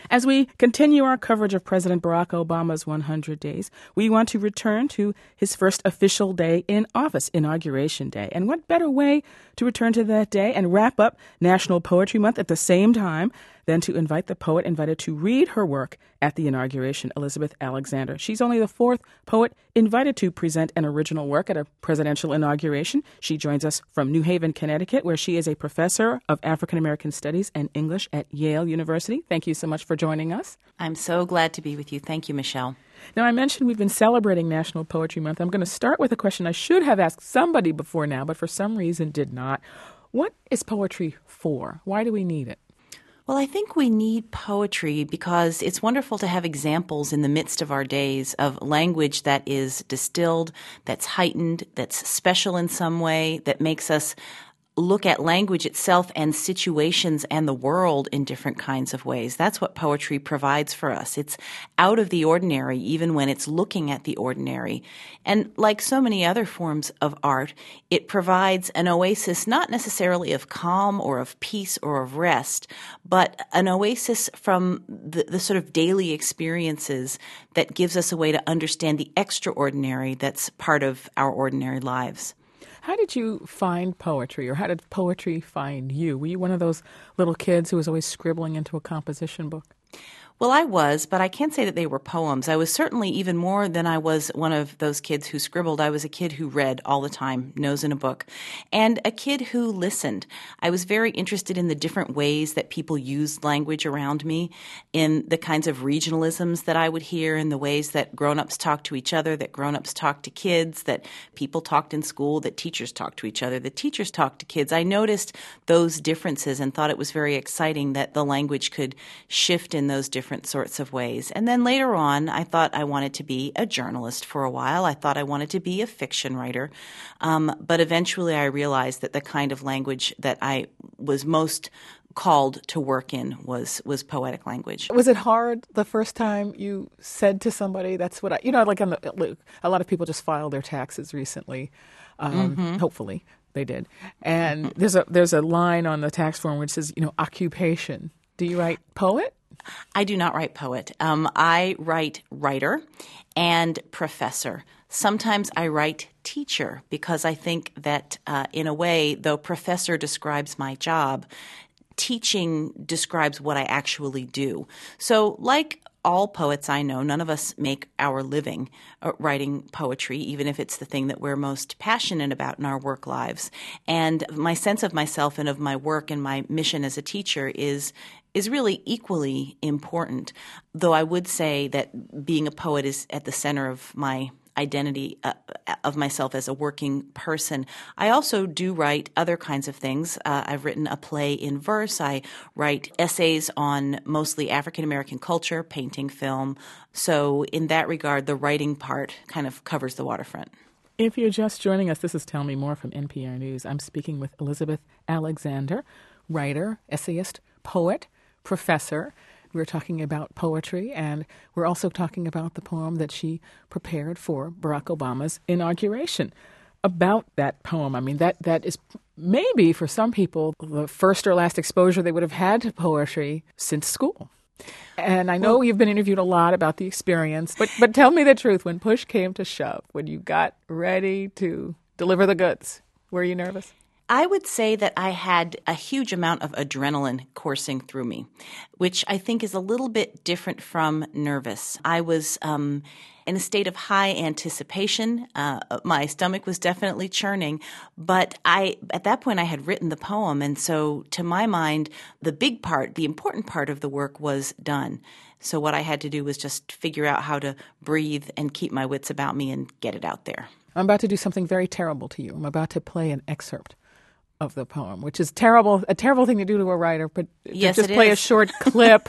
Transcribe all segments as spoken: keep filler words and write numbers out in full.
As we continue our coverage of President Barack Obama's one hundred days, we want to return to his first official day in office, Inauguration Day. And what better way to return to that day and wrap up National Poetry Month at the same time than to invite the poet invited to read her work at the inauguration, Elizabeth Alexander. She's only the fourth poet invited to present an original work at a presidential inauguration. She joins us from New Haven, Connecticut, where she is a professor of African American Studies and English at Yale University. Thank you so much for joining us. I'm so glad to be with you. Thank you, Michelle. Now, I mentioned we've been celebrating National Poetry Month. I'm going to start with a question I should have asked somebody before now, but for some reason did not. What is poetry for? Why do we need it? Well, I think we need poetry because it's wonderful to have examples in the midst of our days of language that is distilled, that's heightened, that's special in some way, that makes us look at language itself and situations and the world in different kinds of ways. That's what poetry provides for us. It's out of the ordinary, even when it's looking at the ordinary. And like so many other forms of art, it provides an oasis not necessarily of calm or of peace or of rest, but an oasis from the, the sort of daily experiences that gives us a way to understand the extraordinary that's part of our ordinary lives. How did you find poetry, or how did poetry find you? Were you one of those little kids who was always scribbling into a composition book? Well, I was, but I can't say that they were poems. I was certainly even more than I was one of those kids who scribbled. I was a kid who read all the time, nose in a book, and a kid who listened. I was very interested in the different ways that people used language around me, in the kinds of regionalisms that I would hear, in the ways that grown-ups talked to each other, that grown-ups talked to kids, that people talked in school, that teachers talked to each other, that teachers talked to kids. I noticed those differences and thought it was very exciting that the language could shift in those different different sorts of ways. And then later on, I thought I wanted to be a journalist for a while. I thought I wanted to be a fiction writer. Um, but eventually I realized that the kind of language that I was most called to work in was was poetic language. Was it hard the first time you said to somebody, that's what I, you know, like on the, a lot of people just filed their taxes recently, um, mm-hmm. hopefully they did. And mm-hmm. there's a there's a line on the tax form which says, you know, occupation. Do you write poet? I do not write poet. Um, I write writer and professor. Sometimes I write teacher because I think that uh, in a way, though professor describes my job, teaching describes what I actually do. So like all poets I know, none of us make our living uh, writing poetry, even if it's the thing that we're most passionate about in our work lives. And my sense of myself and of my work and my mission as a teacher is is really equally important, though I would say that being a poet is at the center of my identity uh, of myself as a working person. I also do write other kinds of things. Uh, I've written a play in verse. I write essays on mostly African American culture, painting, film. So in that regard, the writing part kind of covers the waterfront. If you're just joining us, this is Tell Me More from N P R News. I'm speaking with Elizabeth Alexander, writer, essayist, poet, professor. We're talking about poetry, and we're also talking about the poem that she prepared for Barack Obama's inauguration. About that poem, I mean, that that is maybe for some people the first or last exposure they would have had to poetry since school. And I know well, you've been interviewed a lot about the experience, but but tell me the truth. When push came to shove, when you got ready to deliver the goods, were you nervous? I would say that I had a huge amount of adrenaline coursing through me, which I think is a little bit different from nervous. I was um, in a state of high anticipation. Uh, my stomach was definitely churning, but I at that point I had written the poem, and so to my mind, the big part, the important part of the work was done. So what I had to do was just figure out how to breathe and keep my wits about me and get it out there. I'm about to do something very terrible to you. I'm about to play an excerpt of the poem, which is terrible, a terrible thing to do to a writer, but yes, to just it play is. a short clip.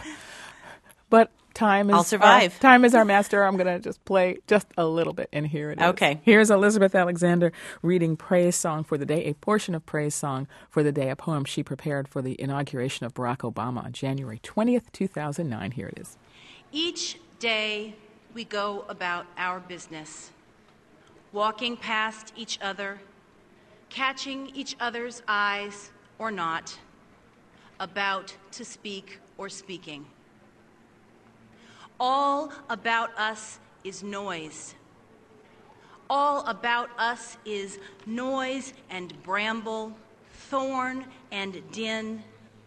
But time is I'll survive. Our, time is our master. I'm going to just play just a little bit, and here it is. Okay. Here's Elizabeth Alexander reading Praise Song for the Day, a portion of Praise Song for the Day, a poem she prepared for the inauguration of Barack Obama on January twentieth, two thousand nine. Here it is. Each day we go about our business, walking past each other, catching each other's eyes or not, about to speak or speaking. All about us is noise. All about us is noise and bramble, thorn and din,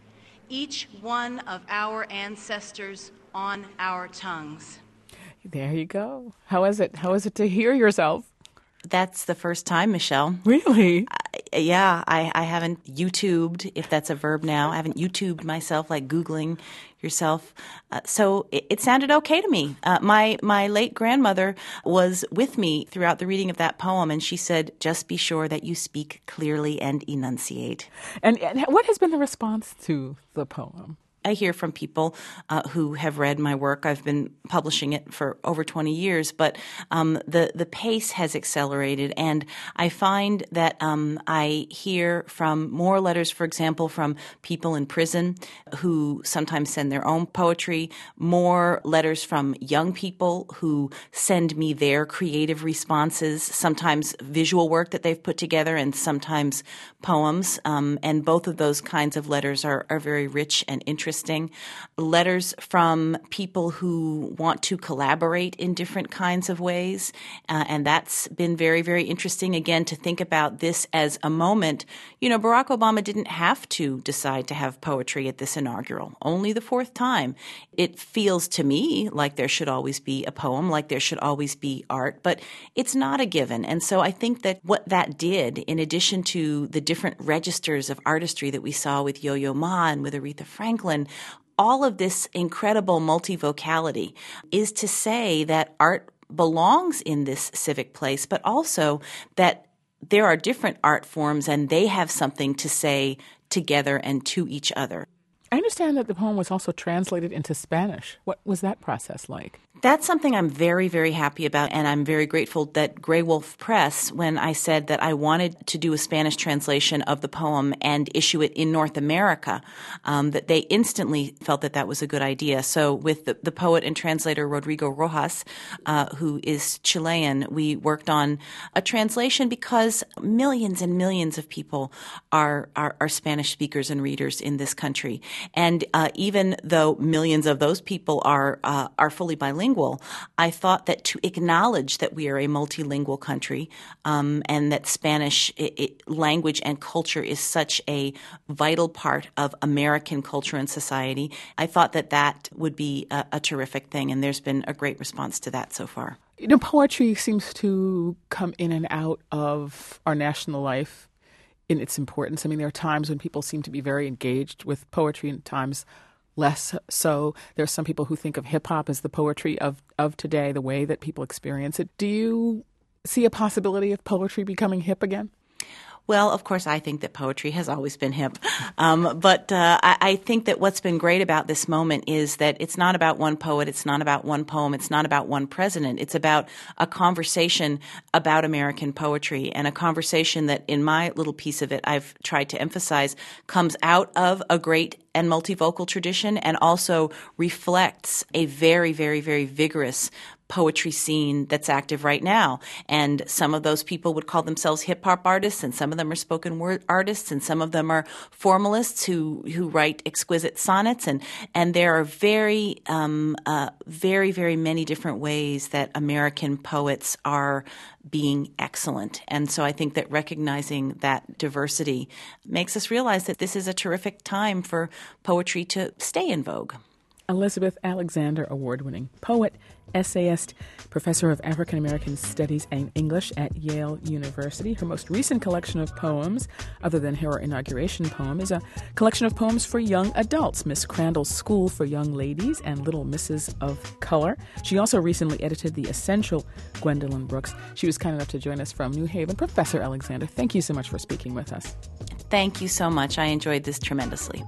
each one of our ancestors on our tongues. There you go. How is it? How is it to hear yourself? That's the first time, Michelle. Really? Uh, yeah, I, I haven't YouTubed, if that's a verb now. I haven't YouTubed myself, like Googling yourself. Uh, so it, it sounded okay to me. Uh, my my late grandmother was with me throughout the reading of that poem, and she said, just be sure that you speak clearly and enunciate. And, and what has been the response to the poem? I hear from people uh, who have read my work. I've been publishing it for over twenty years, but um, the the pace has accelerated, and I find that um, I hear from more letters, for example, from people in prison who sometimes send their own poetry, more letters from young people who send me their creative responses, sometimes visual work that they've put together, and sometimes poems. Um, and both of those kinds of letters are, are very rich and interesting. Interesting. Letters from people who want to collaborate in different kinds of ways. Uh, and that's been very, very interesting, again, to think about this as a moment. You know, Barack Obama didn't have to decide to have poetry at this inaugural, only the fourth time. It feels to me like there should always be a poem, like there should always be art, but it's not a given. And so I think that what that did, in addition to the different registers of artistry that we saw with Yo-Yo Ma and with Aretha Franklin, all of this incredible multivocality is to say that art belongs in this civic place, but also that there are different art forms and they have something to say together and to each other. I understand that the poem was also translated into Spanish. What was that process like? That's something I'm very, very happy about, and I'm very grateful that Grey Wolf Press, when I said that I wanted to do a Spanish translation of the poem and issue it in North America, um, that they instantly felt that that was a good idea. So with the, the poet and translator Rodrigo Rojas, uh, who is Chilean, we worked on a translation because millions and millions of people are, are, are Spanish speakers and readers in this country. And uh, even though millions of those people are uh, are fully bilingual, I thought that to acknowledge that we are a multilingual country um, and that Spanish it, it, language and culture is such a vital part of American culture and society, I thought that that would be a, a terrific thing. And there's been a great response to that so far. You know, poetry seems to come in and out of our national life in its importance. I mean, there are times when people seem to be very engaged with poetry and times less so. There are some people who think of hip-hop as the poetry of, of today, the way that people experience it. Do you see a possibility of poetry becoming hip again? Well, of course, I think that poetry has always been hip. Um, but uh, I, I think that what's been great about this moment is that it's not about one poet, it's not about one poem, it's not about one president. It's about a conversation about American poetry, and a conversation that in my little piece of it I've tried to emphasize comes out of a great and multivocal tradition and also reflects a very, very, very vigorous poetry scene that's active right now. And some of those people would call themselves hip-hop artists, and some of them are spoken word artists, and some of them are formalists who, who write exquisite sonnets. And, and there are very, um, uh, very, very many different ways that American poets are being excellent. And so I think that recognizing that diversity makes us realize that this is a terrific time for poetry to stay in vogue. Elizabeth Alexander, award-winning poet, essayist, professor of African American Studies and English at Yale University. Her most recent collection of poems, other than her inauguration poem, is a collection of poems for young adults, Miss Crandall's School for Young Ladies and Little Misses of Color. She also recently edited The Essential Gwendolyn Brooks. She was kind enough to join us from New Haven. Professor Alexander, thank you so much for speaking with us. Thank you so much. I enjoyed this tremendously.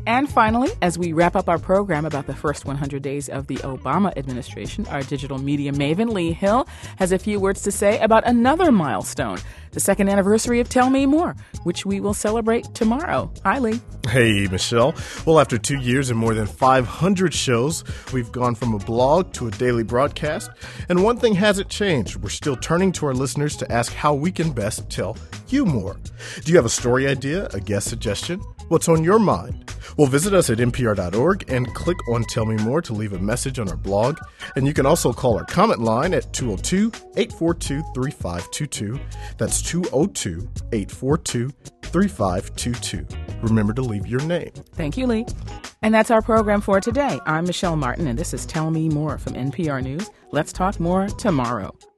And finally, as we wrap up our program about the first one hundred days of the Obama administration, our digital media maven, Lee Hill, has a few words to say about another milestone, the second anniversary of Tell Me More, which we will celebrate tomorrow. Hi, Lee. Hey, Michelle. Well, after two years and more than five hundred shows, we've gone from a blog to a daily broadcast. And one thing hasn't changed. We're still turning to our listeners to ask how we can best tell you more. Do you have a story idea, a guest suggestion? What's on your mind? Well, visit us at N P R dot org and click on Tell Me More to leave a message on our blog. And you can also call our comment line at two oh two, eight four two, three five two two. That's two oh two, eight four two, three five two two. Remember to leave your name. Thank you, Lee. And that's our program for today. I'm Michelle Martin, and this is Tell Me More from N P R News. Let's talk more tomorrow.